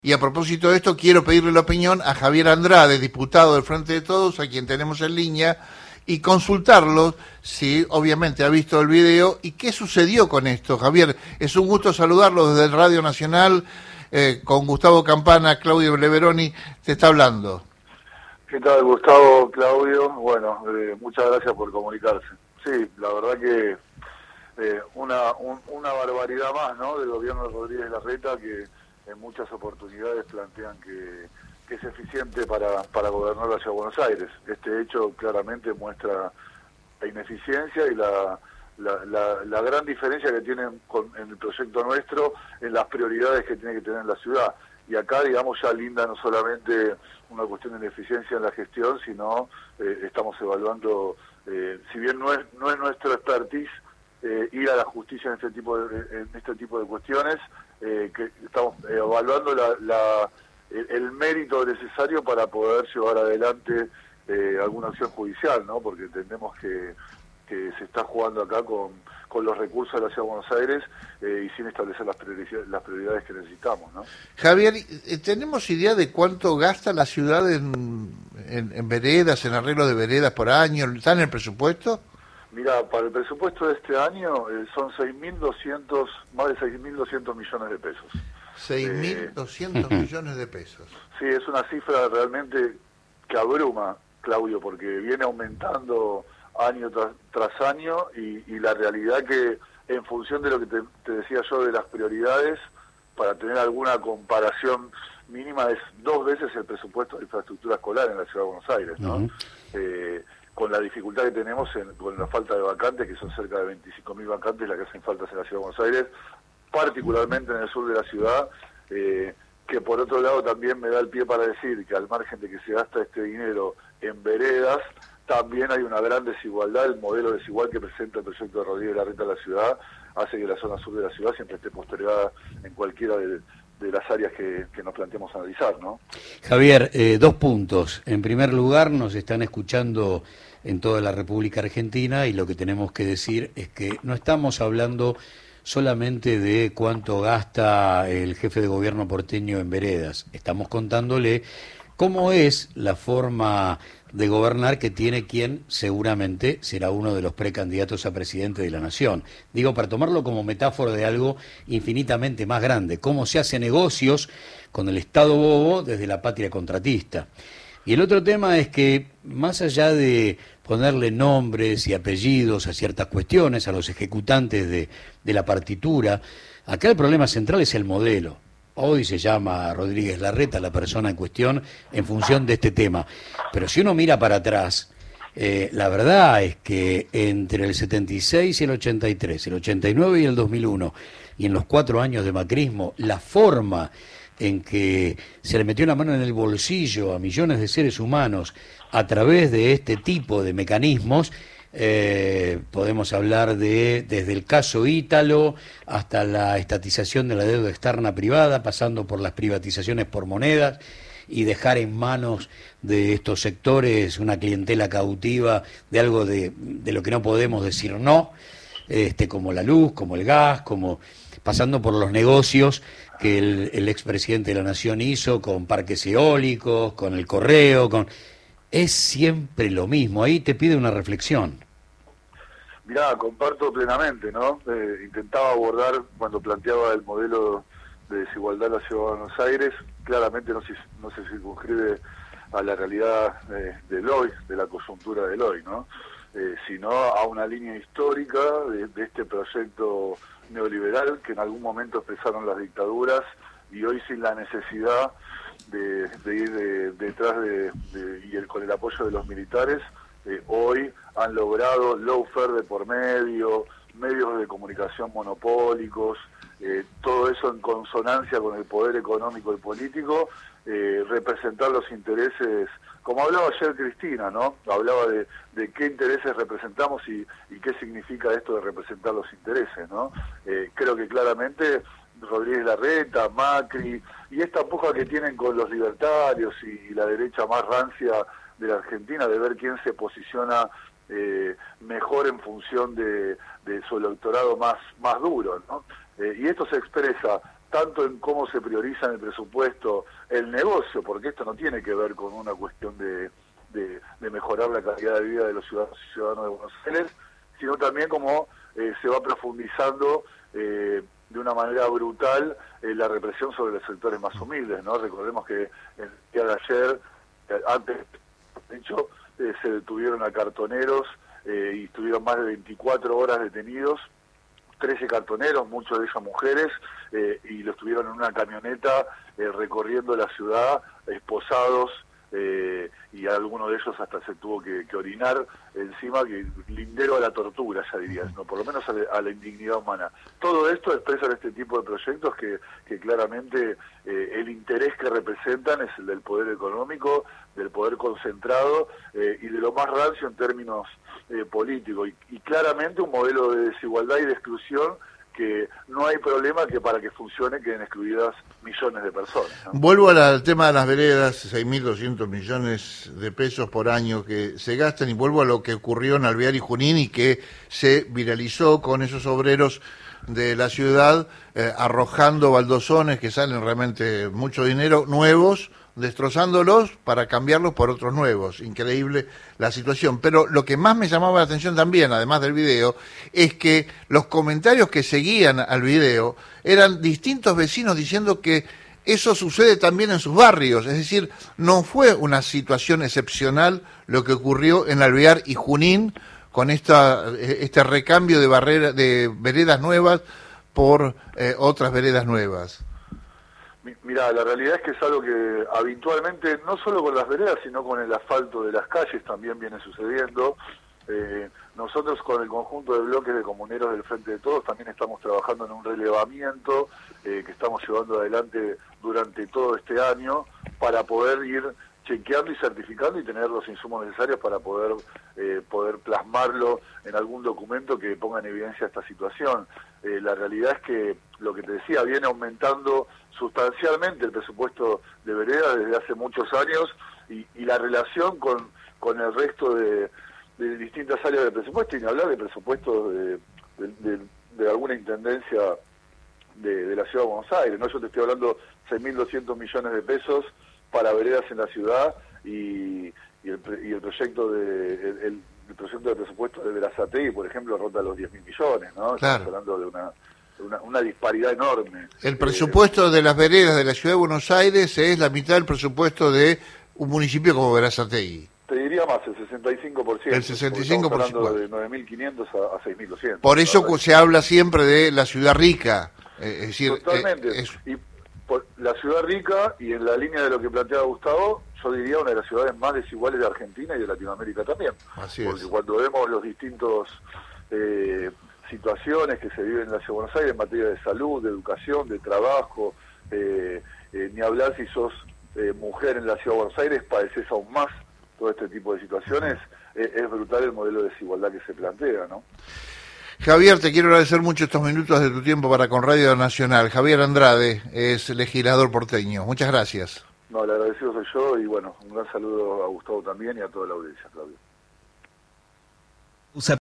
Y a propósito de esto, quiero pedirle la opinión a Javier Andrade, diputado del Frente de Todos, a quien tenemos en línea, y consultarlo si obviamente ha visto el video y qué sucedió con esto. Javier, es un gusto saludarlo desde el Radio Nacional, con Gustavo Campana. Claudio Leveroni te está hablando. ¿Qué tal, Gustavo, Claudio? Bueno, muchas gracias por comunicarse. Sí, la verdad que una barbaridad más, ¿no?, del gobierno de Rodríguez Larreta, que en muchas oportunidades plantean que es eficiente para gobernar la Ciudad de Buenos Aires. Este hecho claramente muestra la ineficiencia y la gran diferencia que tienen en el proyecto nuestro, en las prioridades que tiene que tener la ciudad. Y acá, digamos, ya linda no solamente una cuestión de ineficiencia en la gestión, sino estamos evaluando, si bien no es nuestro expertise, ir a la justicia en este tipo de cuestiones, que estamos evaluando el mérito necesario para poder llevar adelante alguna acción judicial, ¿no? Porque entendemos que se está jugando acá con los recursos de la Ciudad de Buenos Aires y sin establecer las prioridades que necesitamos, ¿no? Javier, ¿tenemos idea de cuánto gasta la ciudad en veredas, en arreglos de veredas por año? ¿Está en el presupuesto? Mira, para el presupuesto de este año son más de 6.200 millones de pesos. 6.200 millones de pesos. Sí, es una cifra realmente que abruma, Claudio, porque viene aumentando año tras año y la realidad que, en función de lo que te decía yo de las prioridades, para tener alguna comparación mínima, es 2 veces el presupuesto de infraestructura escolar en la Ciudad de Buenos Aires, ¿no? Uh-huh. Con la dificultad que tenemos con la falta de vacantes, que son cerca de 25.000 vacantes las que hacen falta en la Ciudad de Buenos Aires, particularmente en el sur de la ciudad, que por otro lado también me da el pie para decir que al margen de que se gasta este dinero en veredas, también hay una gran desigualdad. El modelo desigual que presenta el proyecto de Rodríguez Larreta a la ciudad hace que la zona sur de la ciudad siempre esté postergada en cualquiera de las áreas que nos planteamos analizar, ¿no? Javier, 2 puntos. En primer lugar, nos están escuchando en toda la República Argentina y lo que tenemos que decir es que no estamos hablando solamente de cuánto gasta el jefe de gobierno porteño en veredas. Estamos contándole cómo es la forma de gobernar que tiene quien seguramente será uno de los precandidatos a presidente de la Nación. Digo, para tomarlo como metáfora de algo infinitamente más grande, cómo se hace negocios con el Estado bobo desde la patria contratista. Y el otro tema es que, más allá de ponerle nombres y apellidos a ciertas cuestiones, a los ejecutantes de la partitura, acá el problema central es el modelo. Hoy se llama Rodríguez Larreta la persona en cuestión en función de este tema. Pero si uno mira para atrás, la verdad es que entre el 76 y el 83, el 89 y el 2001, y en los 4 años de macrismo, la forma en que se le metió la mano en el bolsillo a millones de seres humanos a través de este tipo de mecanismos, podemos hablar desde el caso Ítalo hasta la estatización de la deuda externa privada, pasando por las privatizaciones por monedas y dejar en manos de estos sectores una clientela cautiva de algo de lo que no podemos decir no, como la luz, como el gas, como pasando por los negocios que el expresidente de la Nación hizo con parques eólicos, con el correo, es siempre lo mismo. Ahí te pide una reflexión. Mirá, comparto plenamente, ¿no? Intentaba abordar, cuando planteaba el modelo de desigualdad de la Ciudad de Buenos Aires, claramente no se circunscribe a la realidad del hoy, de la coyuntura del hoy, ¿no? Sino a una línea histórica de este proyecto neoliberal que en algún momento expresaron las dictaduras y hoy, sin la necesidad de ir detrás con el apoyo de los militares, hoy han logrado lawfare de por medio, medios de comunicación monopólicos, todo eso en consonancia con el poder económico y político, representar los intereses, como hablaba ayer Cristina, ¿no? Hablaba de qué intereses representamos y qué significa esto de representar los intereses, ¿no? Creo que claramente Rodríguez Larreta, Macri, y esta puja que tienen con los libertarios y la derecha más rancia de la Argentina, de ver quién se posiciona mejor en función de su electorado más duro, ¿no? Y esto se expresa tanto en cómo se prioriza en el presupuesto el negocio, porque esto no tiene que ver con una cuestión de mejorar la calidad de vida de los ciudadanos de Buenos Aires, sino también cómo se va profundizando de una manera brutal la represión sobre los sectores más humildes, ¿no? Recordemos que el día de ayer, antes dicho, se detuvieron a cartoneros y estuvieron más de 24 horas detenidos, 13 cartoneros, muchos de ellos mujeres, y los tuvieron en una camioneta recorriendo la ciudad, esposados, y alguno de ellos hasta se tuvo que orinar encima, que lindero a la tortura, ya dirías, ¿no? Por lo menos a la indignidad humana. Todo esto expresan este tipo de proyectos que claramente el interés que representan es el del poder económico, del poder concentrado y de lo más rancio en términos políticos. Y claramente un modelo de desigualdad y de exclusión que no hay problema que para que funcione queden excluidas millones de personas, ¿no? Vuelvo al tema de las veredas, 6.200 millones de pesos por año que se gastan, y vuelvo a lo que ocurrió en Alvear y Junín y que se viralizó con esos obreros de la ciudad arrojando baldosones que salen realmente mucho dinero, nuevos, destrozándolos para cambiarlos por otros nuevos. Increíble la situación. Pero lo que más me llamaba la atención también, además del video, es que los comentarios que seguían al video eran distintos vecinos diciendo que eso sucede también en sus barrios. Es decir, no fue una situación excepcional lo que ocurrió en Alvear y Junín con este recambio de veredas nuevas por otras veredas nuevas. Mira, la realidad es que es algo que habitualmente, no solo con las veredas, sino con el asfalto de las calles también viene sucediendo. Nosotros con el conjunto de bloques de comuneros del Frente de Todos también estamos trabajando en un relevamiento que estamos llevando adelante durante todo este año para poder ir chequeando y certificando y tener los insumos necesarios para poder plasmarlo en algún documento que ponga en evidencia esta situación. La realidad es que, lo que te decía, viene aumentando sustancialmente el presupuesto de veredas desde hace muchos años y la relación con el resto de distintas áreas del presupuesto, y ni hablar de presupuestos de alguna intendencia de la Ciudad de Buenos Aires, ¿no? Yo te estoy hablando 6.200 millones de pesos para veredas en la ciudad y el proyecto el proyecto de presupuesto de Berazategui, por ejemplo, ronda los 10.000 millones, ¿no? Claro. Estamos hablando de una disparidad enorme. El presupuesto de las veredas de la Ciudad de Buenos Aires es la mitad del presupuesto de un municipio como Berazategui. Te diría más, el 65%. El 65%. Estamos hablando de 9.500 a 6.200. Por eso se habla siempre de la ciudad rica. Es decir, totalmente. Y por la ciudad rica, y en la línea de lo que planteaba Gustavo, yo diría una de las ciudades más desiguales de Argentina y de Latinoamérica también. Así porque es. cuando vemos los distintos situaciones que se viven en la Ciudad de Buenos Aires en materia de salud, de educación, de trabajo, ni hablar si sos mujer en la Ciudad de Buenos Aires, padeces aún más todo este tipo de situaciones. Es brutal el modelo de desigualdad que se plantea, ¿no? Javier, te quiero agradecer mucho estos minutos de tu tiempo para con Radio Nacional. Javier Andrade es legislador porteño. Muchas gracias. No, el agradecido soy yo, y bueno, un gran saludo a Gustavo también y a toda la audiencia, Claudio.